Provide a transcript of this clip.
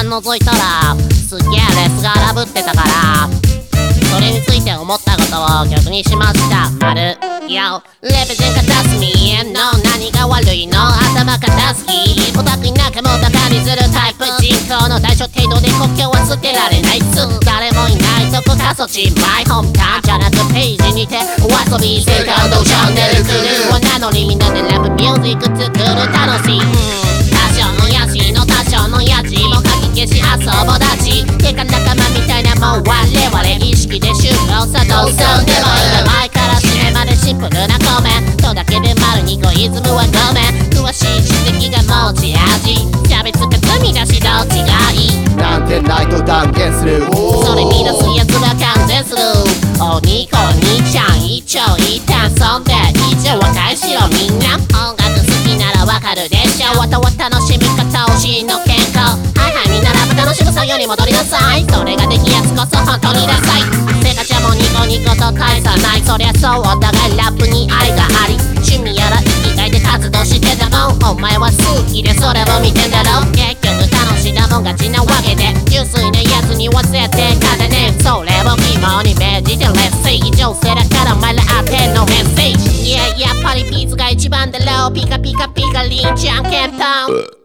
間覗いたらすっげえレスが荒ぶってたから、それについて思ったことを曲にしました。丸よレベゼン片隅の何が悪いの、頭片すきオタクになんかもバカにするタイプ、人口の大小程度で国境は捨てられないっす。誰もいないとこ過疎地、マイホームタウンじゃなくページにてお遊びセカンドチャンネルクルーはなのにみんなでラップミュージック作る楽しい、多少のヤシの多少のヤジもかき消し遊ぼだち、てか仲間みたいなもん我々意識で終了さどうぞでもいい前から締めまでシンプルなコメントだけで丸にゴイズムはごめん、詳しい指摘が持ち味、差別か積み出しどっちがいいなんてないと断言する、 それ見出すやつは完全する、おにこにちゃん一丁一旦そんで以上は返しろみんな、音楽好きならわかるでしょ、わたわ楽しみ方推しの健康、はいはいみんなラップ楽しむ作業に戻りなさい、それができやすこそ本当にダサい、せかちゃんもニコニコと返さない、そりゃそうお互いラップに愛があり、趣味やら生きがいで活動してたもん、お前は好きでそれを見てんだろ、結局楽しだもん勝ちなわけで、純粋なやつには絶対勝てねえ、それを肝に銘じて劣勢以上せらからお前ら当てのメッセージ、やっぱりピースが一番だろう、ピカピカピカリンじゃんけんぽん